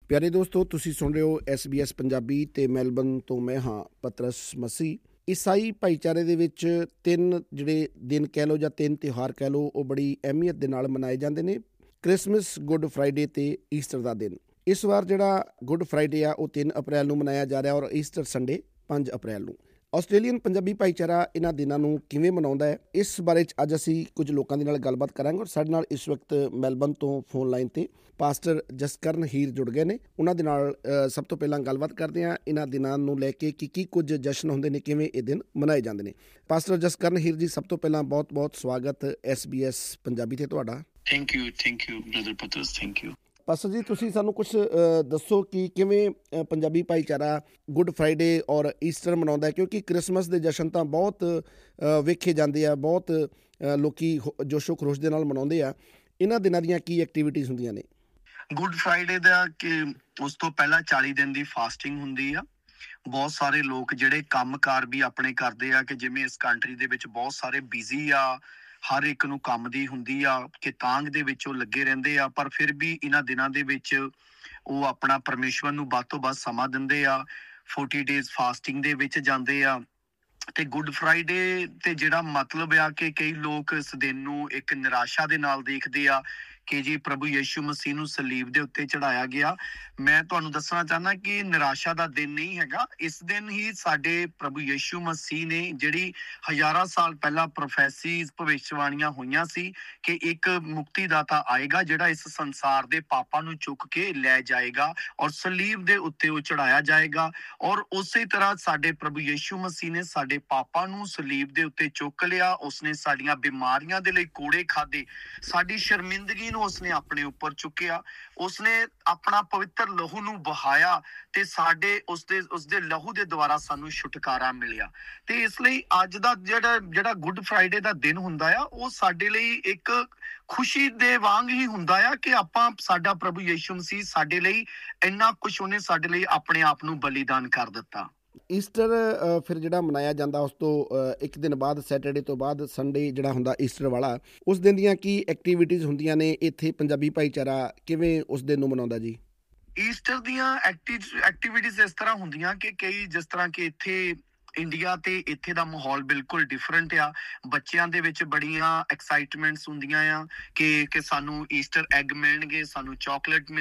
ਪਿਆਰੇ ਦੋਸਤੋ, ਤੁਸੀਂ ਸੁਣ ਰਹੇ ਹੋ SBS ਪੰਜਾਬੀ ਤੇ ਮੈਲਬਨ ਤੋਂ ਮੈਂ ਹਾਂ ਪਤਰਸ ਮਸੀਹ। ਈਸਾਈ ਭਾਈਚਾਰੇ ਦੇ ਵਿੱਚ ਤਿੰਨ ਜਿਹੜੇ ਦਿਨ ਕਹਿ ਲਓ ਜਾਂ ਤਿੰਨ ਤਿਉਹਾਰ ਕਹਿ ਲਓ, ਉਹ ਬੜੀ ਅਹਿਮੀਅਤ ਦੇ ਨਾਲ ਮਨਾਏ ਜਾਂਦੇ ਨੇ। ਕ੍ਰਿਸਮਸ, ਗੁੱਡ ਫਰਾਈਡੇ ਤੇ ਈਸਟਰ ਦਾ ਦਿਨ। ਇਸ ਵਾਰ ਜਿਹੜਾ ਗੁੱਡ ਫਰਾਈਡੇ ਆ ਉਹ 3 ਅਪ੍ਰੈਲ ਨੂੰ ਮਨਾਇਆ ਜਾ ਰਿਹਾ ਔਰ ਈਸਟਰ ਸੰਡੇ 5 ਅਪ੍ਰੈਲ ਨੂੰ। ਆਸਟ੍ਰੇਲੀਅਨ ਪੰਜਾਬੀ ਭਾਈਚਾਰਾ ਇਹਨਾਂ ਦਿਨਾਂ ਨੂੰ ਕਿਵੇਂ ਮਨਾਉਂਦਾ ਹੈ, ਇਸ ਬਾਰੇ 'ਚ ਅੱਜ ਅਸੀਂ ਕੁਝ ਲੋਕਾਂ ਦੇ ਨਾਲ ਗੱਲਬਾਤ ਕਰਾਂਗੇ। ਔਰ ਸਾਡੇ ਨਾਲ ਇਸ ਵਕਤ ਮੈਲਬਨ ਤੋਂ ਫੋਨ ਲਾਈਨ ਤੇ ਪਾਸਟਰ ਜਸਕਰਨ ਹੀਰ ਜੁੜ ਗਏ ਨੇ। ਉਹਨਾਂ ਦੇ ਨਾਲ ਸਭ ਤੋਂ ਪਹਿਲਾਂ ਗੱਲਬਾਤ ਕਰਦੇ ਹਾਂ ਇਹਨਾਂ ਦਿਨਾਂ ਨੂੰ ਲੈ ਕੇ ਕਿ ਕੀ ਕੁਝ ਜਸ਼ਨ ਹੁੰਦੇ ਨੇ, ਕਿਵੇਂ ਇਹ ਦਿਨ ਮਨਾਏ ਜਾਂਦੇ ਨੇ। ਪਾਸਟਰ ਜਸਕਰਨ ਹੀਰ ਜੀ, ਸਭ ਤੋਂ ਪਹਿਲਾਂ ਬਹੁਤ ਬਹੁਤ ਸਵਾਗਤ SBS ਪੰਜਾਬੀ ਤੇ ਤੁਹਾਡਾ। Thank you brother Patras, thank you. Pastor ji, ਤੁਸੀਂ ਸਾਨੂੰ ਕੁਛ ਦੱਸੋ ਕਿ ਕਿਵੇਂ ਪੰਜਾਬੀ ਭਾਈਚਾਰਾ ਗੁੱਡ ਫਰਾਈਡੇ ਔਰ ਈਸਟਰ ਮਨਾਉਂਦਾ ਹੈ, ਕਿਉਂਕਿ ਕ੍ਰਿਸਮਸ ਦੇ ਜਸ਼ਨ ਤਾਂ ਬਹੁਤ ਵੇਖੇ ਜਾਂਦੇ ਆ, ਬਹੁਤ ਲੋਕੀ ਜੋਸ਼ੋ ਖਰੋਸ਼ ਦੇ ਨਾਲ ਮਨਾਉਂਦੇ ਆ। ਇਹਨਾਂ ਦਿਨਾਂ ਦੀਆਂ ਕੀ ਐਕਟੀਵਿਟੀਜ਼ ਹੁੰਦੀਆਂ ਨੇ? ਗੁੱਡ ਫਰਾਈਡੇ ਦਾ ਕਿ ਉਸ ਤੋਂ ਪਹਿਲਾਂ 40 ਦਿਨ ਦੀ ਫਾਸਟਿੰਗ ਹੁੰਦੀ ਆ। ਬਹੁਤ ਸਾਰੇ ਲੋਕ ਜਿਹੜੇ ਕੰਮਕਾਰ ਵੀ ਆਪਣੇ ਕਰਦੇ ਆ, ਕਿ ਜਿਵੇਂ ਇਸ ਕੰਟਰੀ ਦੇ ਵਿੱਚ ਬਹੁਤ ਸਾਰੇ ਬਿਜ਼ੀ ਆ, ਹਰ ਇੱਕ ਨੂੰ ਕੰਮ ਦੀ ਹੁੰਦੀ ਆ ਕਿ ਤਾਂਘ ਦੇ ਵਿੱਚ ਉਹ ਲੱਗੇ ਰਹਿੰਦੇ ਆ, ਪਰ ਫਿਰ ਵੀ ਇਹਨਾਂ ਦਿਨਾਂ ਦੇ ਵਿੱਚ ਉਹ ਆਪਣਾ ਪਰਮੇਸ਼ਵਰ ਨੂੰ ਵੱਧ ਤੋਂ ਵੱਧ ਸਮਾਂ ਦਿੰਦੇ ਆ। 40 ਡੇਜ਼ ਫਾਸਟਿੰਗ ਦੇ ਵਿੱਚ ਜਾਂਦੇ ਆ। ਤੇ ਗੁੱਡ ਫਰਾਈਡੇ ਤੇ ਜਿਹੜਾ ਮਤਲਬ ਆ ਕਿ ਕਈ ਲੋਕ ਇਸ ਦਿਨ ਨੂੰ ਇੱਕ ਨਿਰਾਸ਼ਾ ਦੇ ਨਾਲ ਦੇਖਦੇ ਆ ਕਿ ਜੀ ਪ੍ਰਭੂ ਯਿਸੂ ਮਸੀਹ ਨੂੰ ਸਲੀਬ ਦੇ ਉੱਤੇ ਚੜਾਇਆ ਗਿਆ। ਮੈਂ ਤੁਹਾਨੂੰ ਦੱਸਣਾ ਚਾਹੁੰਦਾ ਕਿ ਨਿਰਾਸ਼ਾ ਦਾ ਦਿਨ ਨਹੀਂ ਹੈਗਾ। ਇਸ ਦਿਨ ਹੀ ਸਾਡੇ ਪ੍ਰਭੂ ਯਿਸੂ ਮਸੀਹ ਨੇ ਜਿਹੜੀ ਹਜ਼ਾਰਾਂ ਸਾਲ ਪਹਿਲਾਂ ਪ੍ਰੋਫੈਸੀਜ਼ ਭਵਿੱਖਬਾਣੀਆਂ ਹੋਈਆਂ ਸੀ ਕਿ ਇੱਕ ਮੁਕਤੀਦਾਤਾ ਆਏਗਾ ਜਿਹੜਾ ਇਸ ਸੰਸਾਰ ਦੇ ਪਾਪਾਂ ਨੂੰ ਚੁੱਕ ਕੇ ਲੈ ਜਾਏਗਾ ਔਰ ਸਲੀਬ ਦੇ ਉੱਤੇ ਉਹ ਚੜਾਇਆ ਜਾਏਗਾ। ਔਰ ਉਸੇ ਤਰ੍ਹਾਂ ਸਾਡੇ ਪ੍ਰਭੂ ਯਿਸੂ ਮਸੀਹ ਨੇ ਸਾਡੇ ਪਾਪਾਂ ਨੂੰ ਸਲੀਬ ਦੇ ਉੱਤੇ ਚੁੱਕ ਲਿਆ। ਉਸਨੇ ਸਾਡੀਆਂ ਬਿਮਾਰੀਆਂ ਦੇ ਲਈ ਕੋੜੇ ਖਾਧੇ, ਸਾਡੀ ਸ਼ਰਮਿੰਦਗੀ ਨੂੰ ਉਸਨੇ ਆਪਣੇ ਉੱਪਰ ਚੁੱਕਿਆ। ਉਸਨੇ ਆਪਣਾ ਪਵਿੱਤਰ ਲਹੂ ਨੂੰ ਬਹਾਇਆ ਤੇ ਸਾਡੇ ਉਸਦੇ ਲਹੂ ਦੇ ਦੁਆਰਾ ਸਾਨੂੰ ਛੁਟਕਾਰਾ ਮਿਲਿਆ। ਤੇ ਇਸ ਲਈ ਅੱਜ ਦਾ ਜਿਹੜਾ ਗੁੱਡ ਫਰਾਈਡੇ ਦਾ ਦਿਨ ਹੁੰਦਾ ਆ, ਉਹ ਸਾਡੇ ਲਈ ਇੱਕ ਖੁਸ਼ੀ ਦੇ ਵਾਂਗ ਹੀ ਹੁੰਦਾ ਆ ਕਿ ਸਾਡਾ ਪ੍ਰਭੂ ਯਿਸੂ ਮਸੀਹ ਸਾਡੇ ਲਈ ਇੰਨਾ ਕੁਛ, ਉਹਨੇ ਸਾਡੇ ਲਈ ਆਪਣੇ ਆਪ ਨੂੰ ਬਲੀਦਾਨ ਕਰ ਦਿੱਤਾ। ਈਸਟਰ ਫਿਰ ਜਿਹੜਾ ਮਨਾਇਆ ਜਾਂਦਾ ਉਸ ਤੋਂ ਇੱਕ ਦਿਨ ਬਾਅਦ, ਸੈਟਰਡੇ ਤੋਂ ਬਾਅਦ ਸੰਡੇ ਜਿਹੜਾ ਹੁੰਦਾ ਈਸਟਰ ਵਾਲਾ, ਉਸ ਦਿਨ ਦੀਆਂ ਕੀ ਐਕਟੀਵਿਟੀਜ਼ ਹੁੰਦੀਆਂ ਨੇ? ਇੱਥੇ ਪੰਜਾਬੀ ਭਾਈਚਾਰਾ ਕਿਵੇਂ ਉਸ ਦਿਨ ਨੂੰ ਮਨਾਉਂਦਾ ਜੀ? ਈਸਟਰ ਦੀਆਂ ਐਕਟੀਵਿਟੀਜ਼ ਇਸ ਤਰ੍ਹਾਂ ਹੁੰਦੀਆਂ ਕਿ ਕਈ, ਜਿਸ ਤਰ੍ਹਾਂ ਕਿ ਇੱਥੇ ਇੰਡੀਆ ਤੇ ਇੱਥੇ ਦਾ ਮਾਹੌਲ ਬਿਲਕੁਲ ਡਿਫਰੈਂਟ ਆ। ਬੱਚਿਆਂ ਦੇ ਵਿੱਚ ਬੜੀਆਂ ਐਕਸਾਈਟਮੈਂਟਸ ਹੁੰਦੀਆਂ ਆ ਕਿ ਸਾਨੂੰ ਈਸਟਰ ਐਗ ਮਿਲਣਗੇ, ਸਾਨੂੰ ਚਾਕਲੇਟ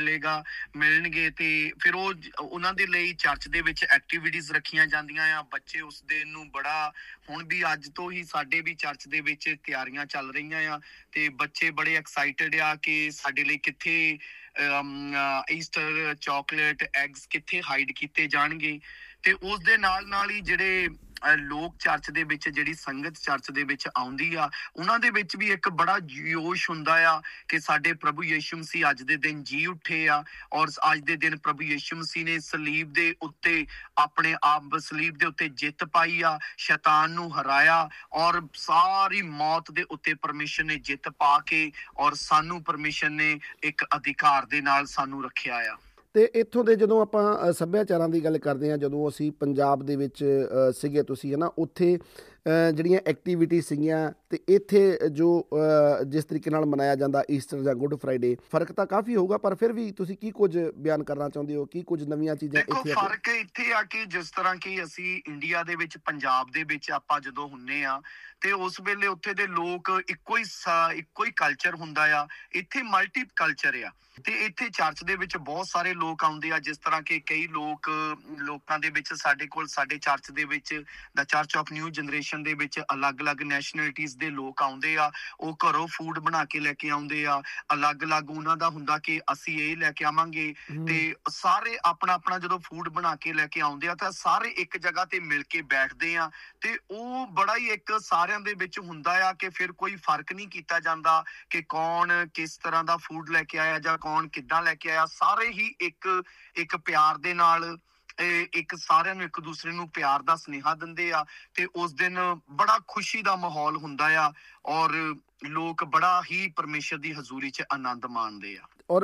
ਮਿਲਣਗੇ ਤੇ ਫਿਰ ਉਹਨਾਂ ਦੇ ਲਈ ਚਰਚ ਦੇ ਵਿੱਚ ਐਕਟੀਵਿਟੀਜ਼ ਰੱਖੀਆਂ ਜਾਂਦੀਆਂ ਆ। ਬੱਚੇ ਉਸ ਦਿਨ ਨੂੰ ਬੜਾ, ਹੁਣ ਵੀ ਅੱਜ ਤੋਂ ਹੀ ਸਾਡੇ ਵੀ ਚਰਚ ਦੇ ਵਿੱਚ ਤਿਆਰੀਆਂ ਚੱਲ ਰਹੀਆਂ ਆ ਤੇ ਬੱਚੇ ਬੜੇ ਐਕਸਾਈਟਡ ਆ ਕਿ ਸਾਡੇ ਲਈ ਕਿੱਥੇ ਈਸਟਰ ਚਾਕਲੇਟ ਐਗਸ ਕਿੱਥੇ ਹਾਈਡ ਕੀਤੇ ਜਾਣਗੇ। ਤੇ ਉਸ ਦੇ ਨਾਲ ਹੀ ਜਿਹੜੇ ਲੋਕ ਚਰਚ ਦੇ ਵਿੱਚ, ਜਿਹੜੀ ਸੰਗਤ ਚਰਚ ਦੇ ਵਿੱਚ ਆਉਂਦੀ ਆ, ਉਹਨਾਂ ਦੇ ਵਿੱਚ ਵੀ ਇੱਕ ਬੜਾ ਜੋਸ਼ ਹੁੰਦਾ ਆ ਕਿ ਸਾਡੇ ਪ੍ਰਭੂ ਯਿਸੂ ਮਸੀਹ ਅੱਜ ਦੇ ਦਿਨ ਜੀ ਉੱਠੇ ਆ ਔਰ ਅੱਜ ਦੇ ਦਿਨ ਪ੍ਰਭੂ ਯਿਸੂ ਮਸੀਹ ਨੇ ਸਲੀਬ ਦੇ ਉੱਤੇ ਆਪਣੇ ਆਪ ਸਲੀਬ ਦੇ ਉੱਤੇ ਜਿੱਤ ਪਾਈ ਆ, ਸ਼ੈਤਾਨ ਨੂੰ ਹਰਾਇਆ ਔਰ ਸਾਰੀ ਮੌਤ ਦੇ ਉੱਤੇ ਪਰਮੇਸ਼ਰ ਨੇ ਜਿੱਤ ਪਾ ਕੇ ਔਰ ਸਾਨੂੰ ਪਰਮੇਸ਼ਰ ਨੇ ਇੱਕ ਅਧਿਕਾਰ ਦੇ ਨਾਲ ਸਾਨੂੰ ਰੱਖਿਆ ਆ। ਅਤੇ ਇੱਥੋਂ ਦੇ ਜਦੋਂ ਆਪਾਂ ਸੱਭਿਆਚਾਰਾਂ ਦੀ ਗੱਲ ਕਰਦੇ ਹਾਂ, ਜਦੋਂ ਅਸੀਂ ਪੰਜਾਬ ਦੇ ਵਿੱਚ ਸੀਗੇ, ਤੁਸੀਂ ਹੈ ਨਾ, ਉੱਥੇ ਜਿਹੜੀਆਂ ਐਕਟੀਵਿਟੀ ਸੀਗੀਆਂ ਅਤੇ ਇੱਥੇ ਜੋ ਜਿਸ ਤਰੀਕੇ ਨਾਲ ਮਨਾਇਆ ਜਾਂਦਾ ਈਸਟਰ ਜਾਂ ਗੁੱਡ ਫਰਾਈਡੇ, ਫਰਕ ਤਾਂ ਕਾਫੀ ਹੋਊਗਾ, ਪਰ ਫਿਰ ਵੀ ਤੁਸੀਂ ਕੀ ਕੁਝ ਬਿਆਨ ਕਰਨਾ ਚਾਹੁੰਦੇ ਹੋ? ਕੀ ਕੁਝ ਨਵੀਆਂ ਚੀਜ਼ਾਂ ਇੱਥੇ? ਫਰਕ ਇੱਥੇ ਆ ਕਿ ਜਿਸ ਤਰ੍ਹਾਂ ਕਿ ਅਸੀਂ ਇੰਡੀਆ ਦੇ ਵਿੱਚ, ਪੰਜਾਬ ਦੇ ਵਿੱਚ ਆਪਾਂ ਜਦੋਂ ਹੁੰਦੇ ਆ ਤੇ ਉਸ ਵੇਲੇ ਉੱਥੇ ਦੇ ਲੋਕ ਇੱਕੋ ਹੀ ਕਲਚਰ ਹੁੰਦਾ ਆ। ਇੱਥੇ ਮਲਟੀ ਕਲਚਰ ਆ ਤੇ ਇੱਥੇ ਚਰਚ ਦੇ ਵਿੱਚ ਬਹੁਤ ਸਾਰੇ ਲੋਕ ਆਉਂਦੇ ਆ। ਜਿਸ ਤਰ੍ਹਾਂ ਕਿ ਕਈ ਲੋਕਾਂ ਦੇ ਵਿੱਚ ਸਾਡੇ ਚਰਚ ਦੇ ਵਿੱਚ ਦਾ ਚਰਚ ਆਫ ਨਿਊ ਜਨਰੇਸ਼ਨ ਦੇ ਵਿੱਚ ਅਲੱਗ-ਅਲੱਗ ਨੈਸ਼ਨੈਲਿਟੀਜ਼ ਦੇ ਲੋਕ ਆਉਂਦੇ ਆ। ਉਹ ਘਰੋਂ ਫੂਡ ਬਣਾ ਕੇ ਲੈ ਕੇ ਆਉਂਦੇ ਆ। ਅਲੱਗ-ਅਲੱਗ ਉਹਨਾਂ ਦਾ ਹੁੰਦਾ ਕਿ ਅਸੀਂ ਇਹ ਲੈ ਕੇ ਆਵਾਂਗੇ ਤੇ ਸਾਰੇ ਆਪਣਾ ਜਦੋਂ ਫੂਡ ਬਣਾ ਕੇ ਲੈ ਕੇ ਆਉਂਦੇ ਆ ਤਾਂ ਸਾਰੇ ਇੱਕ ਜਗ੍ਹਾ ਤੇ ਮਿਲ ਕੇ ਬੈਠਦੇ ਆ ਤੇ ਉਹ ਬੜਾ ਹੀ ਇੱਕ ਸਾਰਿਆਂ ਦੇ ਵਿੱਚ ਹੁੰਦਾ ਆ ਕਿ ਫਿਰ ਕੋਈ ਫਰਕ ਨਹੀਂ ਕੀਤਾ ਜਾਂਦਾ ਕਿ ਕੌਣ ਕਿਸ ਤਰ੍ਹਾਂ ਦਾ ਫੂਡ ਲੈ ਕੇ ਆਇਆ ਜਾਂ ਕੌਣ ਕਿੱਦਾਂ ਲੈ ਕੇ ਆਇਆ। ਸਾਰੇ ਹੀ ਇੱਕ ਪਿਆਰ ਦੇ ਨਾਲ ਇੱਕ ਸਾਰਿਆਂ ਨੂੰ ਇੱਕ ਦੂਸਰੇ ਨੂੰ ਪਿਆਰ ਦਾ ਸੁਨੇਹਾ ਦਿੰਦੇ ਆ ਤੇ ਉਸ ਦਿਨ ਬੜਾ ਖੁਸ਼ੀ ਦਾ ਮਾਹੌਲ ਹੁੰਦਾ ਆ ਔਰ ਲੋਕ ਬੜਾ ਹੀ ਪਰਮੇਸ਼ਰ ਦੀ ਹਜ਼ੂਰੀ 'ਚ ਆਨੰਦ ਮਾਣਦੇ ਆ। ਔਰ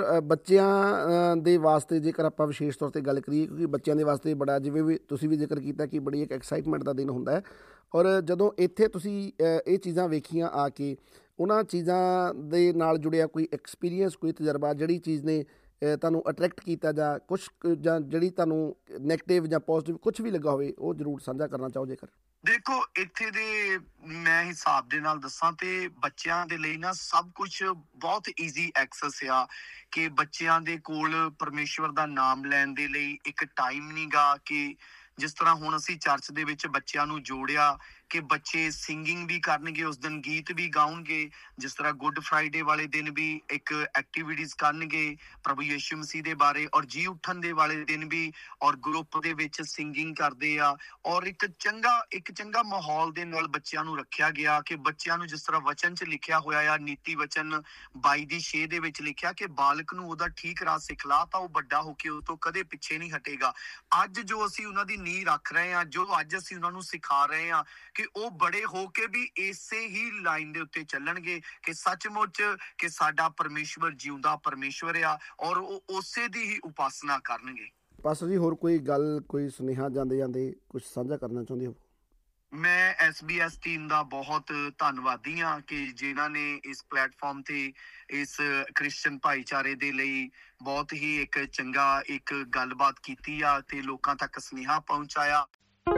ਬੱਚਿਆਂ ਦੇ ਵਾਸਤੇ ਜੇਕਰ ਆਪਾਂ ਵਿਸ਼ੇਸ਼ ਤੌਰ 'ਤੇ ਗੱਲ ਕਰੀਏ, ਕਿਉਂਕਿ ਬੱਚਿਆਂ ਦੇ ਵਾਸਤੇ ਬੜਾ, ਜਿਵੇਂ ਵੀ ਤੁਸੀਂ ਵੀ ਜ਼ਿਕਰ ਕੀਤਾ ਕਿ ਬੜੀ ਇੱਕ ਐਕਸਾਈਟਮੈਂਟ ਦਾ ਦਿਨ ਹੁੰਦਾ ਹੈ। ਔਰ ਜਦੋਂ ਇੱਥੇ ਤੁਸੀਂ ਇਹ ਚੀਜ਼ਾਂ ਵੇਖੀਆਂ ਆ ਕੇ, ਉਹਨਾਂ ਚੀਜ਼ਾਂ ਦੇ ਨਾਲ ਜੁੜਿਆ ਕੋਈ ਐਕਸਪੀਰੀਅੰਸ, ਕੋਈ ਤਜਰਬਾ ਜਿਹੜੀ ਚੀਜ਼ ਨੇ ਤੁਹਾਨੂੰ ਅਟਰੈਕਟ ਕੀਤਾ ਜਾਂ ਕੁਛ ਜਾਂ ਜਿਹੜੀ ਤੁਹਾਨੂੰ ਨੈਗੇਟਿਵ ਜਾਂ ਪੋਜ਼ਿਟਿਵ ਕੁਛ ਵੀ ਲੱਗਾ ਹੋਵੇ ਉਹ ਜ਼ਰੂਰ ਸਾਂਝਾ ਕਰਨਾ ਚਾਹੋ ਜੇਕਰ। ਦੇਖੋ, ਇੱਥੇ ਦੇ ਮੈਂ ਹਿਸਾਬ ਦੇ ਨਾਲ ਦੱਸਾਂ ਤੇ ਬੱਚਿਆਂ ਦੇ ਲਈ ਨਾ ਸਭ ਕੁਝ ਬਹੁਤ ਈਜ਼ੀ ਐਕਸੈਸ ਆ ਕਿ ਬੱਚਿਆਂ ਦੇ ਕੋਲ ਪਰਮੇਸ਼ਵਰ ਦਾ ਨਾਮ ਲੈਣ ਦੇ ਲਈ ਇੱਕ ਟਾਈਮ ਨੀ ਗਾ ਕਿ ਜਿਸ ਤਰ੍ਹਾਂ ਹੁਣ ਅਸੀਂ ਚਰਚ ਦੇ ਵਿੱਚ ਬੱਚਿਆਂ ਨੂੰ ਜੋੜਿਆ ਕਿ ਬੱਚੇ ਸਿੰਗਿੰਗ ਵੀ ਕਰਨਗੇ, ਉਸ ਦਿਨ ਗੀਤ ਵੀ ਗਾਉਣਗੇ, ਜਿਸ ਤਰ੍ਹਾਂ ਗੁੱਡ ਫਰਾਈਡੇ ਵਾਲੇ ਦਿਨ ਵੀ ਇੱਕ ਐਕਟੀਵਿਟੀਜ਼ ਕਰਨਗੇ ਪ੍ਰਭੂ ਯਿਸੂ ਮਸੀਹ ਦੇ ਬਾਰੇ, ਔਰ ਜੀ ਉੱਠਣ ਦੇ ਵਾਲੇ ਦਿਨ ਵੀ ਔਰ ਗਰੁੱਪ ਦੇ ਵਿੱਚ ਸਿੰਗਿੰਗ ਕਰਦੇ ਆ। ਔਰ ਇੱਕ ਚੰਗਾ ਮਾਹੌਲ ਦੇ ਨਾਲ ਬੱਚਿਆਂ ਨੂੰ ਰੱਖਿਆ ਗਿਆ ਕਿ ਬੱਚਿਆਂ ਨੂੰ ਜਿਸ ਤਰ੍ਹਾਂ ਵਚਨ 'ਚ ਲਿਖਿਆ ਹੋਇਆ ਆ, ਨੀਤੀ ਵਚਨ 22:6 ਦੇ ਵਿੱਚ ਲਿਖਿਆ ਕਿ ਬਾਲਕ ਨੂੰ ਉਹਦਾ ਠੀਕ ਰਾਹ ਸਿਖਲਾ ਤਾਂ ਉਹ ਵੱਡਾ ਹੋ ਕੇ ਉਹ ਤੋਂ ਕਦੇ ਪਿੱਛੇ ਨਹੀਂ ਹਟੇਗਾ। ਅੱਜ ਜੋ ਅਸੀਂ ਉਹਨਾਂ ਦੀ ਨੀਂਹ ਰੱਖ ਰਹੇ ਹਾਂ, ਜੋ ਅੱਜ ਅਸੀਂ ਉਹਨਾਂ ਨੂੰ ਸਿਖਾ ਰਹੇ ਹਾਂ ਕਿ ਉਹ ਬੜੇ ਹੋ ਕੇ ਵੀ ਇਸੇ ਹੀ ਲਾਈਨ ਦੇ ਉੱਤੇ ਚੱਲਣਗੇ ਕਿ ਸੱਚਮੁੱਚ ਕਿ ਸਾਡਾ ਪਰਮੇਸ਼ਵਰ ਜਿਉਂਦਾ ਪਰਮੇਸ਼ਵਰ ਆ ਔਰ ਉਹ ਉਸੇ ਦੀ ਹੀ ਉਪਾਸਨਾ ਕਰਨਗੇ। ਪਾਸਟਰ ਜੀ, ਹੋਰ ਕੋਈ ਗੱਲ, ਕੋਈ ਸੁਨੇਹਾ ਜਾਂਦੇ ਜਾਂਦੇ ਕੁਝ ਸਾਂਝਾ ਕਰਨਾ ਚਾਹੁੰਦੇ ਹੋ? ਮੈਂ SBS ਟੀਮ ਦਾ ਬਹੁਤ ਧੰਨਵਾਦੀ ਹਾਂ ਕਿ ਜਿਨ੍ਹਾਂ ਨੇ ਇਸ ਪਲੇਟਫਾਰਮ ਤੇ ਇਸ ਕ੍ਰਿਸਚਨ ਭਾਈਚਾਰੇ ਦੇ ਲਈ ਬਹੁਤ ਹੀ ਇੱਕ ਚੰਗਾ ਇੱਕ ਗੱਲਬਾਤ ਕੀਤੀ ਆ ਤੇ ਲੋਕਾਂ ਤੱਕ ਸੁਨੇਹਾ ਪਹੁੰਚਾਇਆ।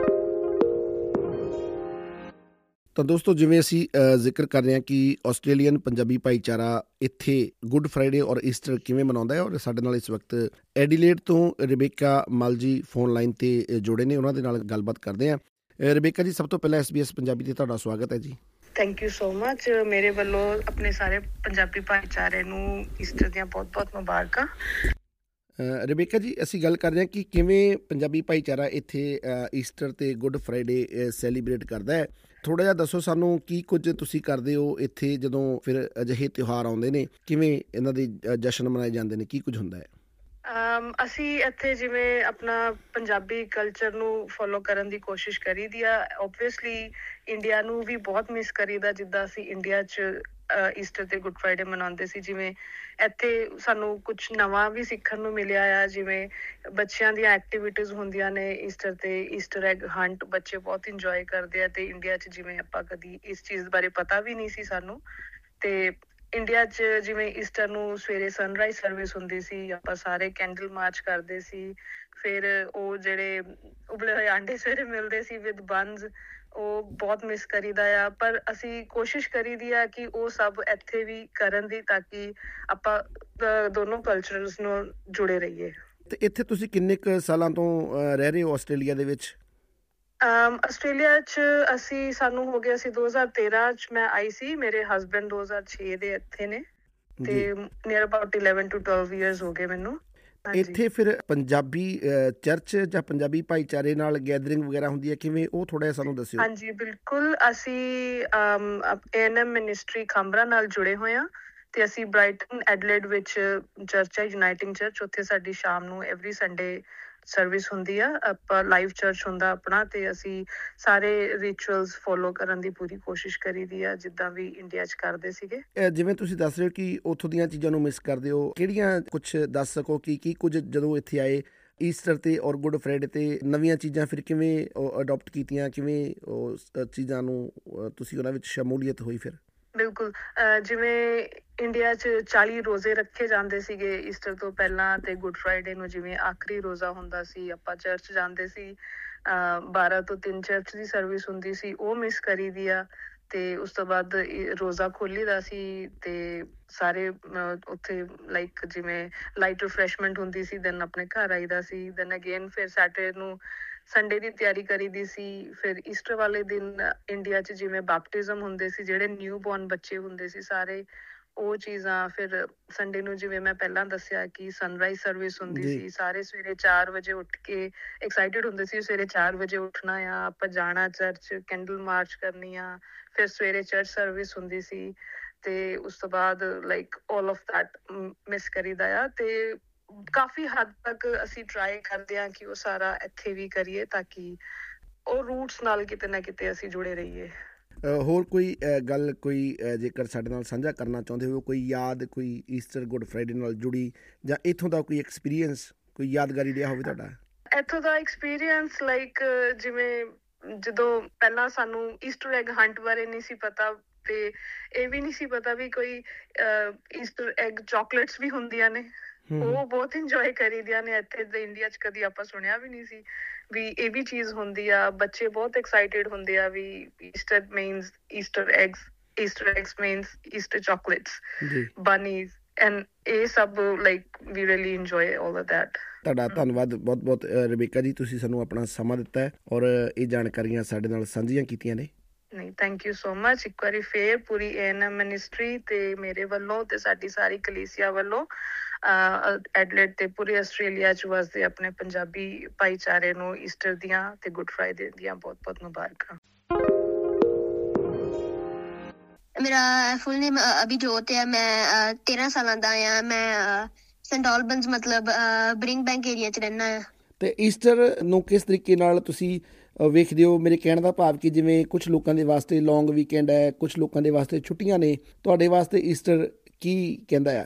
ਤਾਂ ਦੋਸਤੋ, ਜਿਵੇਂ ਅਸੀਂ ਜ਼ਿਕਰ ਕਰ ਰਹੇ ਹਾਂ ਕਿ ਆਸਟ੍ਰੇਲੀਅਨ ਪੰਜਾਬੀ ਭਾਈਚਾਰਾ ਇੱਥੇ ਗੁੱਡ ਫਰਾਈਡੇ ਔਰ ਈਸਟਰ ਕਿਵੇਂ ਮਨਾਉਂਦਾ ਹੈ, ਔਰ ਸਾਡੇ ਨਾਲ ਇਸ ਵਕਤ ਐਡੀਲੇਡ ਤੋਂ ਰਿਬੇਕਾ ਮਲ ਜੀ ਫੋਨ ਲਾਈਨ ਤੇ ਜੁੜੇ ਨੇ, ਉਹਨਾਂ ਦੇ ਨਾਲ ਗੱਲਬਾਤ ਕਰਦੇ ਹਾਂ। ਰਿਬੇਕਾ ਜੀ, ਸਭ ਤੋਂ ਪਹਿਲਾਂ SBS ਪੰਜਾਬੀ ਤੇ ਤੁਹਾਡਾ ਸਵਾਗਤ ਹੈ ਜੀ। Thank you so much. ਮੇਰੇ ਵੱਲੋਂ ਆਪਣੇ ਸਾਰੇ ਪੰਜਾਬੀ ਭਾਈਚਾਰੇ ਨੂੰ ਈਸਟਰ ਦੀਆਂ ਬਹੁਤ ਬਹੁਤ ਮੁਬਾਰਕਾਂ। ਰਿਬੇਕਾ ਜੀ, ਅਸੀਂ ਗੱਲ ਕਰ ਰਹੇ ਹਾਂ ਕਿ ਕਿਵੇਂ ਪੰਜਾਬੀ ਭਾਈਚਾਰਾ ਇੱਥੇ ਈਸਟਰ ਤੇ ਗੁੱਡ ਫਰਾਈਡੇ ਸੈਲੀਬ੍ਰੇਟ ਕਰਦਾ ਹੈ। ਥੋੜ੍ਹਾ ਜਿਹਾ ਦੱਸੋ ਸਾਨੂੰ, ਕੀ ਕੁਝ ਤੁਸੀਂ ਕਰਦੇ ਹੋ ਇੱਥੇ ਜਦੋਂ ਫਿਰ ਅਜਿਹੇ ਤਿਉਹਾਰ ਆਉਂਦੇ ਨੇ, ਕਿਵੇਂ ਇਹਨਾਂ ਦੇ ਜਸ਼ਨ ਮਨਾਏ ਜਾਂਦੇ ਨੇ, ਕੀ ਕੁਝ ਹੁੰਦਾ ਹੈ? ਅਸੀਂ ਇੱਥੇ ਜਿਵੇਂ ਆਪਣਾ ਪੰਜਾਬੀ ਕਲਚਰ ਨੂੰ ਫੋਲੋ ਕਰਨ ਦੀ ਕੋਸ਼ਿਸ਼ ਕਰੀਦੀ ਆ। ਓਬਵੀਅਸਲੀ ਇੰਡੀਆ ਨੂੰ ਵੀ ਬਹੁਤ ਮਿਸ ਕਰੀਦਾ ਜਿੱਦਾਂ ਅਸੀਂ ਇੰਡੀਆ 'ਚ ਈਸਟਰ ਤੇ ਗੁੱਡ ਫਰਾਈਡੇ ਮਨਾਉਂਦੇ ਸੀ। ਜਿਵੇਂ ਇੱਥੇ ਸਾਨੂੰ ਕੁਛ ਨਵਾਂ ਵੀ ਸਿੱਖਣ ਨੂੰ ਮਿਲਿਆ ਆ, ਜਿਵੇਂ ਬੱਚਿਆਂ ਦੀਆਂ ਐਕਟੀਵਿਟੀਜ਼ ਹੁੰਦੀਆਂ ਨੇ ਈਸਟਰ ਤੇ, ਈਸਟਰ ਐਗ ਹੰਟ ਬੱਚੇ ਬਹੁਤ ਇੰਜੋਏ ਕਰਦੇ ਆ। ਤੇ ਇੰਡੀਆ 'ਚ ਜਿਵੇਂ ਆਪਾਂ ਕਦੀ ਇਸ ਚੀਜ਼ ਬਾਰੇ ਪਤਾ ਵੀ ਨਹੀਂ ਸੀ ਸਾਨੂੰ। ਤੇ ਇੰਡੀਆ 'ਚ ਜਿਵੇਂ ਈਸਟਰ ਨੂੰ ਸਵੇਰੇ ਸਨਰਾਈਜ਼ ਸਰਵਿਸ ਹੁੰਦੀ ਸੀ, ਆਪਾਂ ਸਾਰੇ ਕੈਂਡਲ ਮਾਰਚ ਕਰਦੇ ਸੀ। ਫਿਰ ਉਹ ਜਿਹੜੇ ਉਬਲੇ ਹੋਏ ਆਂਡੇ ਸਵੇਰੇ ਮਿਲਦੇ ਸੀ ਵਿਦ ਬੰਸ, ਉਹ ਬਹੁਤ ਮਿਸ ਕਰੀਦਾ ਆ। ਪਰ ਅਸੀਂ ਕੋਸ਼ਿਸ਼ ਕਰੀਦੀ ਆ ਕਿ ਉਹ ਸਭ ਇੱਥੇ ਵੀ ਕਰਨ ਦੀ, ਤਾਂ ਕਿ ਆਪਾਂ ਦੋਨੋਂ ਕਲਚਰਸ ਨੂੰ ਜੁੜੇ ਰਹੀਏ। ਤੇ ਇੱਥੇ ਤੁਸੀਂ ਕਿੰਨੇ ਕੁ ਸਾਲਾਂ ਤੋਂ ਰਹਿ ਰਹੇ ਹੋ ਆਸਟ੍ਰੇਲੀਆ ਦੇ ਵਿੱਚ? ਆਸਟ੍ਰੇਲੀਆ 'ਚ ਸਾਨੂੰ ਹੋ ਗਿਆ ਸੀ 2013 'ਚ ਮੈਂ ਆਈ ਸੀ। ਮੇਰੇ ਹਸਬੈਂਡ 2006 ਦੇ ਇੱਥੇ ਨੇ ਤੇ ਨੀਅਰ ਅਬਾਊਟ 11 to 12 years ਹੋ ਗਏ ਮੈਨੂੰ। ਇੱਥੇ ਫਿਰ ਪੰਜਾਬੀ ਚਰਚ ਜਾਂ ਪੰਜਾਬੀ ਭਾਈਚਾਰੇ ਨਾਲ ਗੈਦਰਿੰਗ ਵਗੈਰਾ ਹੁੰਦੀ ਹੈ, ਕਿਵੇਂ, ਉਹ ਥੋੜਾ ਜਿਹਾ ਸਾਨੂੰ ਦੱਸਿਓ। ਹਾਂਜੀ, ਬਿਲਕੁਲ। ਅਸੀਂ ANM ਮਿਨਿਸਟਰੀ ਖੰਬਰਾ ਨਾਲ ਜੁੜੇ ਹੋਏ ਹਾਂ ਤੇ ਅਸੀਂ ਬ੍ਰਾਈਟਨ ਐਡਲੇਡ ਵਿੱਚ ਚਰਚ ਹੈ, ਯੂਨਾਈਟਿੰਗ ਚਰਚ। ਉੱਥੇ ਸਾਡੀ ਸ਼ਾਮ ਨੂੰ ਐਵਰੀ ਸੰਡੇ ਸਰਵਿਸ ਹੁੰਦੀ ਆ। ਆਪਾਂ ਲਾਈਵ ਚਰਚ ਹੁੰਦਾ ਆਪਣਾ, ਤੇ ਅਸੀਂ ਸਾਰੇ ਰਿਚੁਅਲਸ ਫੋਲੋ ਕਰਨ ਦੀ ਪੂਰੀ ਕੋਸ਼ਿਸ਼ ਕਰੀਦੀ ਆ ਜਿੱਦਾਂ ਵੀ ਇੰਡੀਆ 'ਚ ਕਰਦੇ ਸੀਗੇ। ਜਿਵੇਂ ਤੁਸੀਂ ਦੱਸ ਰਹੇ ਹੋ ਕਿ ਉੱਥੋਂ ਦੀਆਂ ਚੀਜ਼ਾਂ ਨੂੰ ਮਿਸ ਕਰਦੇ ਹੋ, ਕਿਹੜੀਆਂ ਕੁਛ ਦੱਸ ਸਕੋ ਕਿ ਕੀ ਕੁਝ ਜਦੋਂ ਇੱਥੇ ਆਏ ਈਸਟਰ ਤੇ ਔਰ ਗੁੱਡ ਫਰਾਈਡੇ ਤੇ ਨਵੀਆਂ ਚੀਜ਼ਾਂ ਫਿਰ ਕਿਵੇਂ ਅਡੋਪਟ ਕੀਤੀਆਂ, ਕਿਵੇਂ ਉਹ ਚੀਜ਼ਾਂ ਨੂੰ ਤੁਸੀਂ ਉਹਨਾਂ ਵਿੱਚ ਸ਼ਮੂਲੀਅਤ ਹੋਈ ਫਿਰ? ਬਿਲਕੁਲ। ਜਿਵੇਂ ਇੰਡੀਆ 'ਚ 40 ਰੋਜ਼ੇ ਰੱਖੇ ਜਾਂਦੇ ਸੀਗੇ ਈਸਟਰ ਤੋਂ ਪਹਿਲਾਂ, ਤੇ ਗੁੱਡ ਫਰਾਈਡੇ ਨੂੰ ਜਿਵੇਂ ਆਖਰੀ ਰੋਜ਼ਾ ਹੁੰਦਾ ਸੀ, ਆਪਾਂ ਚਰਚ ਜਾਂਦੇ ਸੀ। 12 ਤੋਂ 3 ਚਰਚ ਦੀ ਸਰਵਿਸ ਹੁੰਦੀ ਸੀ, ਉਹ ਮਿਸ ਕਰੀ ਦੀ ਆ। ਤੇ ਉਸ ਤੋਂ ਬਾਅਦ ਰੋਜ਼ਾ ਖੋਲੀ ਦਾ ਸੀ ਤੇ ਸਾਰੇ ਉੱਥੇ ਲਾਈਕ ਜਿਵੇਂ ਲਾਈਟ ਰਿਫਰੈਸ਼ਮੈਂਟ ਹੁੰਦੀ ਸੀ, ਦੈਨ ਆਪਣੇ ਘਰ ਆਈਦਾ ਸੀ। ਦੈਨ ਅਗੇਨ ਫਿਰ ਸੈਟਰਡੇ ਨੂੰ ਸੰਡੇ ਦੀ ਤਿਆਰੀ ਕਰੀਦੀ ਸੀ। ਫਿਰ ਈਸਟਰ ਵਾਲੇ ਦਿਨ ਇੰਡੀਆ 'ਚ ਜਿਵੇਂ ਬੈਪਟਿਜ਼ਮ ਹੁੰਦੇ ਸੀ, ਜਿਹੜੇ ਨਿਊ ਬੋਰਨ ਬੱਚੇ ਹੁੰਦੇ ਸੀ ਸਾਰੇ, ਉਹ ਚੀਜ਼ਾਂ। ਫਿਰ ਸੰਡੇ ਨੂੰ ਜਿਵੇਂ ਮੈਂ ਪਹਿਲਾਂ ਦੱਸਿਆ ਕਿ ਸਨਰਾਈਜ਼ ਸਰਵਿਸ ਹੁੰਦੀ ਸੀ, ਸਾਰੇ ਸਵੇਰੇ 4 ਵਜੇ ਉੱਠ ਕੇ ਐਕਸਾਈਟਿਡ ਹੁੰਦੇ ਸੀ, ਸਵੇਰੇ 4 ਵਜੇ ਉੱਠਣਾ ਆ, ਆਪਾਂ ਜਾਣਾ ਚਰਚ, ਕੈਂਡਲ ਮਾਰਚ ਕਰਨੀ ਆ। ਫਿਰ ਸਵੇਰੇ ਚਰਚ ਸਰਵਿਸ ਹੁੰਦੀ ਸੀ ਤੇ ਉਸ ਤੋਂ ਬਾਅਦ like all of that miss ਕਰੀਦਾ ਆ। ਤੇ ਕਾਫੀ ਹੱਦ ਤੱਕ ਅਸੀਂ ਟਰਾਈ ਕਰਦੇ ਹਾਂ ਕਿ ਉਹ ਸਾਰਾ ਇੱਥੇ ਵੀ ਕਰੀਏ, ਤਾਂ ਕਿ ਉਹ ਰੂਟਸ ਨਾਲ ਕਿਤੇ ਨਾ ਕਿਤੇ ਅਸੀਂ ਜੁੜੇ ਰਹੀਏ। ਹੋਰ ਕੋਈ ਗੱਲ, ਕੋਈ ਜੇਕਰ ਸਾਡੇ ਨਾਲ ਸਾਂਝਾ ਕਰਨਾ ਚਾਹੁੰਦੇ ਹੋ, ਕੋਈ ਯਾਦ, ਕੋਈ ਈਸਟਰ ਗੁੱਡ ਫਰਾਈਡੇ ਨਾਲ ਜੁੜੀ, ਜਾਂ ਇੱਥੋਂ ਦਾ ਕੋਈ ਐਕਸਪੀਰੀਅੰਸ, ਕੋਈ ਯਾਦਗਾਰੀ ਰਿਹਾ ਹੋਵੇ ਤੁਹਾਡਾ? ਇੱਥੋਂ ਦਾ ਐਕਸਪੀਰੀਅੰਸ ਲਾਈਕ ਜਿਵੇਂ ਜਦੋਂ ਪਹਿਲਾਂ ਸਾਨੂੰ ਈਸਟਰ ਐਗ ਹੰਟ ਬਾਰੇ ਨਹੀਂ ਸੀ ਪਤਾ, ਤੇ ਇਹ ਵੀ ਨਹੀਂ ਸੀ ਪਤਾ ਵੀ ਕੋਈ ਈਸਟਰ ਐਗ ਚਾਕਲੇਟਸ ਵੀ ਹੁੰਦੀਆਂ ਨੇ। ਉਹ ਬਹੁਤ ਇੰਜੋਏ ਕਰੀਦੀਆਂ ਨੇ। ਇੱਥੇ ਦੇ ਇੰਡੀਆ 'ਚ ਕਦੀ ਆਪਾਂ ਸੁਣਿਆ ਵੀ ਨਹੀਂ ਸੀ ਵੀ ਇਹ ਵੀ ਚੀਜ਼ ਹੁੰਦੀ ਆ। ਬੱਚੇ ਬਹੁਤ ਐਕਸਾਈਟਿਡ ਹੁੰਦੇ ਆ ਵੀ Easter means Easter eggs means Easter chocolates, bunnies, and ਇਹ ਸਭ like we really enjoy all of that. ਤੁਹਾਡਾ ਧੰਨਵਾਦ ਬਹੁਤ ਬਹੁਤ ਰਬੀਕਾ ਜੀ, ਤੁਸੀਂ ਸਾਨੂੰ ਆਪਣਾ ਸਮਾਂ ਦਿੱਤਾ ਹੈ ਔਰ ਇਹ ਜਾਣਕਾਰੀਆਂ ਸਾਡੇ ਨਾਲ ਸਾਂਝੀਆਂ ਕੀਤੀਆਂ ਨੇ। ਨਹੀਂ, ਥੈਂਕ ਯੂ ਸੋ ਮਚ। ਇੱਕ ਵਾਰੀ ਫੇਰ ਪੂਰੀ ANM ਮਿਨਿਸਟਰੀ ਤੇ ਮੇਰੇ ਵੱਲੋਂ ਤੇ ਸਾਡੀ ਸਾਰੀ ਕਲੀਸਿਆ ਵੱਲੋਂ ਐਡਲੇਡ ਤੇ ਪੂਰੇ ਆਸਟ੍ਰੇਲੀਆ 'ਚ ਵਸਦੇ ਆਪਣੇ ਪੰਜਾਬੀ ਭਾਈਚਾਰੇ ਨੂੰ ਈਸਟਰ ਦੀਆਂ ਤੇ ਗੁੱਡ ਫਰਾਈਡੇ ਦੀਆਂ ਬਹੁਤ ਬਹੁਤ ਮੁਬਾਰਕਾਂ। ਮੇਰਾ ਫੁੱਲ ਨੇਮ ਅਭਿਜੋਤ ਹੈ। ਮੈਂ 13 ਸਾਲਾਂ ਦਾ ਆ। ਮੈਂ ਸੈਂਟ ਆਲਬਨਸ ਮਤਲਬ ਬ੍ਰਿੰਗ ਬੈਂਕ ਏਰੀਆ 'ਚ ਰਹਿੰਦਾ ਆ। ਤੇ ਈਸਟਰ ਨੂੰ ਕਿਸ ਤਰੀਕੇ ਨਾਲ ਤੁਸੀਂ ਵੇਖਦੇ ਹੋ? ਮੇਰੇ ਕਹਿਣ ਦਾ ਭਾਵ ਕਿ ਜਿਵੇਂ ਕੁਛ ਲੋਕਾਂ ਦੇ ਵਾਸਤੇ ਲੌਂਗ ਵੀਕਐਂਡ ਹੈ, ਕੁਛ ਲੋਕਾਂ ਦੇ ਵਾਸਤੇ ਛੁੱਟੀਆਂ ਨੇ, ਤੁਹਾਡੇ ਵਾਸਤੇ ਈਸਟਰ ਕੀ ਕਹਿੰਦਾ ਆ?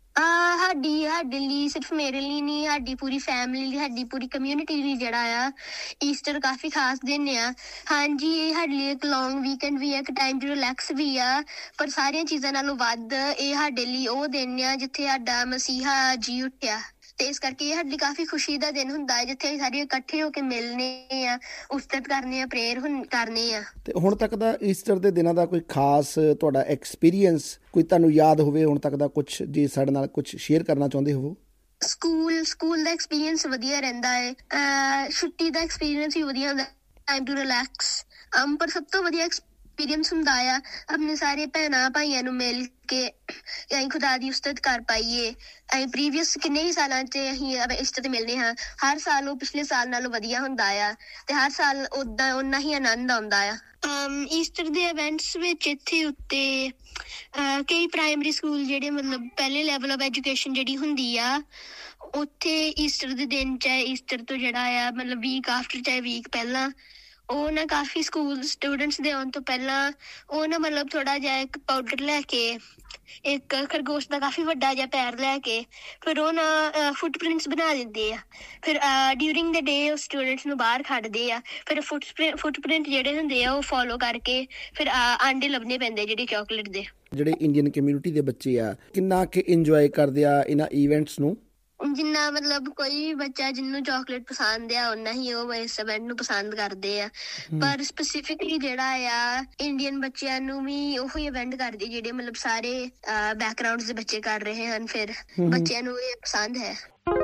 ਸਾਡੇ ਲਈ, ਸਿਰਫ ਮੇਰੇ ਲਈ ਨਹੀਂ, ਸਾਡੀ ਪੂਰੀ ਫੈਮਿਲੀ ਲਈ, ਸਾਡੀ ਪੂਰੀ ਕਮਿਊਨਿਟੀ ਲਈ ਜਿਹੜਾ ਆ ਈਸਟਰ ਕਾਫੀ ਖਾਸ ਦਿਨ ਆ। ਹਾਂਜੀ, ਇਹ ਸਾਡੇ ਲਈ ਇੱਕ ਲੌਂਗ ਵੀਕਐਂਡ ਵੀ ਆ, ਇੱਕ ਟਾਈਮ ਟੂ ਰਿਲੈਕਸ ਵੀ ਆ, ਪਰ ਸਾਰੀਆਂ ਚੀਜ਼ਾਂ ਨਾਲੋਂ ਵੱਧ ਇਹ ਸਾਡੇ ਲਈ ਉਹ ਦਿਨ ਆ ਜਿੱਥੇ ਸਾਡਾ ਮਸੀਹਾ ਜੀ ਉੱਠਿਆ। ਤੇ ਇਸ ਕਰਕੇ ਇਹ ਸਾਡੇ ਲਈ ਕਾਫੀ ਖੁਸ਼ੀ ਦਾ ਦਿਨ ਹੁੰਦਾ ਹੈ ਜਿੱਥੇ ਅਸੀਂ ਸਾਰੇ ਇਕੱਠੇ ਹੋ ਕੇ ਮਿਲਨੇ ਆ, ਉਸਤਤ ਕਰਨੇ ਆ, ਪ੍ਰੇਅਰ ਕਰਨੇ ਆ। ਤੇ ਹੁਣ ਤੱਕ ਦਾ ਈਸਟਰ ਦੇ ਦਿਨਾਂ ਦਾ ਕੋਈ ਖਾਸ ਤੁਹਾਡਾ ਐਕਸਪੀਰੀਅੰਸ ਕੋਈ ਤੁਹਾਨੂੰ ਯਾਦ ਹੋਵੇ ਹੁਣ ਤੱਕ ਦਾ, ਕੁਛ ਜੇ ਸਾਡੇ ਨਾਲ ਕੁਛ ਸ਼ੇਅਰ ਕਰਨਾ ਚਾਹੁੰਦੇ ਹੋ? ਸਕੂਲ ਦਾ ਐਕਸਪੀਰੀਅੰਸ ਵਧੀਆ ਰਹਿੰਦਾ ਹੈ। ਛੁੱਟੀ ਦਾ ਐਕਸਪੀਰੀਅੰਸ ਵੀ ਵਧੀਆ ਹੁੰਦਾ, ਟਾਈਮ ਟੂ ਰਿਲੈਕਸ। ਪਰ ਸਭ ਤੋਂ ਵਧੀਆ ਐਕਸਪੀਰੀਅੰਸ ਹੁੰਦਾ ਆ ਆਪਣੇ ਸਾਰੇ ਭੈਣਾਂ ਭਾਈਆਂ ਨੂੰ ਮਿਲ ਕੇ ਅਸੀਂ ਖੁਦਾ ਦੀ ਉਸਤਤ ਕਰ ਪਾਈਏ। ਅਸੀਂ ਪ੍ਰੀਵੀਅਸ ਕਿੰਨੇ ਹੀ ਸਾਲਾਂ 'ਚ ਅਸੀਂ ਈਸਟਰ ਤੇ ਮਿਲਦੇ ਹਾਂ। ਹਰ ਸਾਲ ਉਹ ਪਿਛਲੇ ਸਾਲ ਨਾਲੋਂ ਵਧੀਆ ਹੁੰਦਾ ਆ ਤੇ ਹਰ ਸਾਲ ਓਨਾ ਹੀ ਆਨੰਦ ਆਉਂਦਾ ਆ। ਈਸਟਰ ਦੇ ਇਵੈਂਟਸ ਵਿੱਚ ਇੱਥੇ ਉੱਤੇ ਕਈ ਪ੍ਰਾਇਮਰੀ ਸਕੂਲ ਜਿਹੜੇ ਮਤਲਬ ਪਹਿਲੇ ਲੈਵਲ ਆਫ ਐਜੂਕੇਸ਼ਨ ਜਿਹੜੀ ਹੁੰਦੀ ਆ, ਉੱਥੇ ਈਸਟਰ ਦੇ ਦਿਨ ਚਾਹੇ ਈਸਟਰ ਤੋਂ ਜਿਹੜਾ ਆ ਮਤਲਬ ਵੀਕ ਆਫਟਰ ਚਾਹੇ ਵੀਕ ਪਹਿਲਾਂ ਉਹ ਨਾ ਕਾਫੀ ਸਕੂਲ ਸਟੂਡੈਂਟਸ ਦੇ ਆਉਣ ਤੋਂ ਪਹਿਲਾਂ ਉਹ ਨਾ ਮਤਲਬ ਥੋੜਾ ਜਿਹਾ ਇੱਕ ਪਾਊਡਰ ਲੈ ਕੇ, ਇੱਕ ਖਰਗੋਸ਼ ਦਾ ਕਾਫੀ ਵੱਡਾ ਜਿਹਾ ਪੈਰ ਲੈ ਕੇ ਫਿਰ ਉਹ ਨਾ ਫੁੱਟਪ੍ਰਿੰਟਸ ਬਣਾ ਦਿੰਦੇ ਆ। ਫਿਰ ਡਿਊਰਿੰਗ ਦ ਡੇ ਉਹ ਸਟੂਡੈਂਟਸ ਨੂੰ ਬਾਹਰ ਕੱਢਦੇ ਆ। ਫਿਰ ਫੁੱਟਪ੍ਰਿੰਟ ਜਿਹੜੇ ਹੁੰਦੇ ਆ ਉਹ ਫੋਲੋ ਕਰਕੇ ਫਿਰ ਆਂਡੇ ਲੱਭਣੇ ਪੈਂਦੇ ਜਿਹੜੇ ਚਾਕਲੇਟ ਦੇ। ਜਿਹੜੇ ਇੰਡੀਅਨ ਕਮਿਊਨਿਟੀ ਦੇ ਬੱਚੇ ਆ ਕਿੰਨਾ ਕਿ ਇੰਜੋਏ ਕਰਦੇ ਆ ਇਹਨਾਂ ਇਵੈਂਟਸ ਨੂੰ? ਜਿੰਨਾ ਮਤਲਬ ਕੋਈ ਬੱਚਾ ਜਿਹਨੂੰ ਚਾਕਲੇਟ ਪਸੰਦ ਆ ਓਨਾ ਹੀ ਉਹ ਇਸ ਇਵੈਂਟ ਨੂੰ ਪਸੰਦ ਕਰਦੇ ਆ। ਪਰ ਸਪੈਸੀਫਿਕਲੀ ਜਿਹੜਾ ਆ ਇੰਡੀਅਨ ਬੱਚਿਆਂ ਨੂੰ ਵੀ ਉਹੀ ਇਵੈਂਟ ਕਰਦੇ ਜਿਹੜੇ ਮਤਲਬ ਸਾਰੇ ਬੈਕਗਰਾਊਂਡਸ ਦੇ ਬੱਚੇ ਕਰ ਰਹੇ ਹਨ। ਫਿਰ ਬੱਚਿਆਂ ਨੂੰ ਇਹ ਪਸੰਦ ਹੈ।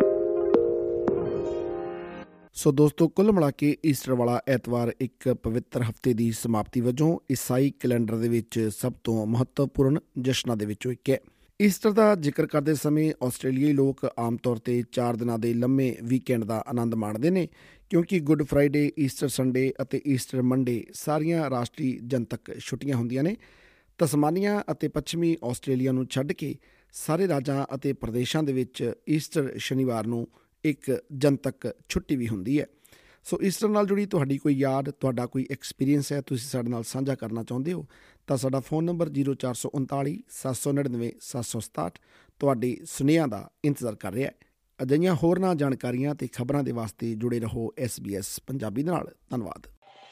ਸੋ ਦੋਸਤੋ, ਕੁੱਲ ਮਿਲਾ ਕੇ ਈਸਟਰ ਵਾਲਾ ਐਤਵਾਰ ਇੱਕ ਪਵਿੱਤਰ ਹਫ਼ਤੇ ਦੀ ਸਮਾਪਤੀ ਵਜੋਂ ਈਸਾਈ ਕੈਲੰਡਰ ਦੇ ਵਿੱਚ ਸਭ ਤੋਂ ਮਹੱਤਵਪੂਰਨ ਜਸ਼ਨਾਂ ਦੇ ਵਿੱਚੋਂ ਇੱਕ ਹੈ। ਈਸਟਰ ਦਾ ਜ਼ਿਕਰ ਕਰਦੇ ਸਮੇਂ ਆਸਟ੍ਰੇਲੀਆਈ ਲੋਕ ਆਮ ਤੌਰ 'ਤੇ 4 ਦਿਨਾਂ ਦੇ ਲੰਮੇ ਵੀਕਐਂਡ ਦਾ ਆਨੰਦ ਮਾਣਦੇ ਨੇ, ਕਿਉਂਕਿ ਗੁੱਡ ਫਰਾਈਡੇ, ਈਸਟਰ ਸੰਡੇ ਅਤੇ ਈਸਟਰ ਮੰਡੇ ਸਾਰੀਆਂ ਰਾਸ਼ਟਰੀ ਜਨਤਕ ਛੁੱਟੀਆਂ ਹੁੰਦੀਆਂ ਨੇ। ਤਸਮਾਨੀਆ ਅਤੇ ਪੱਛਮੀ ਆਸਟ੍ਰੇਲੀਆ ਨੂੰ ਛੱਡ ਕੇ ਸਾਰੇ ਰਾਜਾਂ ਅਤੇ ਪ੍ਰਦੇਸ਼ਾਂ ਦੇ ਵਿੱਚ ਈਸਟਰ ਸ਼ਨੀਵਾਰ ਨੂੰ ਇੱਕ ਜਨਤਕ ਛੁੱਟੀ ਵੀ ਹੁੰਦੀ ਹੈ। ਸੋ ਈਸਟਰ ਨਾਲ ਜੁੜੀ ਤੁਹਾਡੀ ਕੋਈ ਯਾਦ, ਤੁਹਾਡਾ ਕੋਈ ਐਕਸਪੀਰੀਅੰਸ ਹੈ, ਤੁਸੀਂ ਸਾਡੇ ਨਾਲ ਸਾਂਝਾ ਕਰਨਾ ਚਾਹੁੰਦੇ ਹੋ ਤਾਂ ਸਾਡਾ ਫ਼ੋਨ ਨੰਬਰ 0439 799 767 ਤੁਹਾਡੇ ਸੁਨੇਹਿਆਂ ਦਾ ਇੰਤਜ਼ਾਰ ਕਰ ਰਿਹਾ ਹੈ। ਅਜਿਹੀਆਂ ਹੋਰਨਾਂ ਜਾਣਕਾਰੀਆਂ ਤੇ ਖਬਰਾਂ ਦੇ ਵਾਸਤੇ ਜੁੜੇ ਰਹੋ SBS ਪੰਜਾਬੀ ਦੇ ਨਾਲ। ਧੰਨਵਾਦ।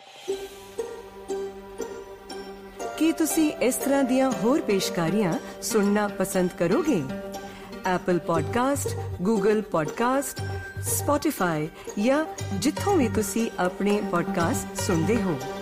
ਕੀ ਤੁਸੀਂ ਇਸ ਤਰ੍ਹਾਂ ਦੀਆਂ ਹੋਰ ਪੇਸ਼ਕਾਰੀਆਂ ਸੁਣਨਾ ਪਸੰਦ ਕਰੋਗੇ? Apple podcast, Google podcast, Spotify ਜਾਂ ਜਿੱਥੋਂ ਵੀ ਤੁਸੀਂ ਆਪਣੇ ਪੋਡਕਾਸਟ ਸੁਣਦੇ ਹੋ।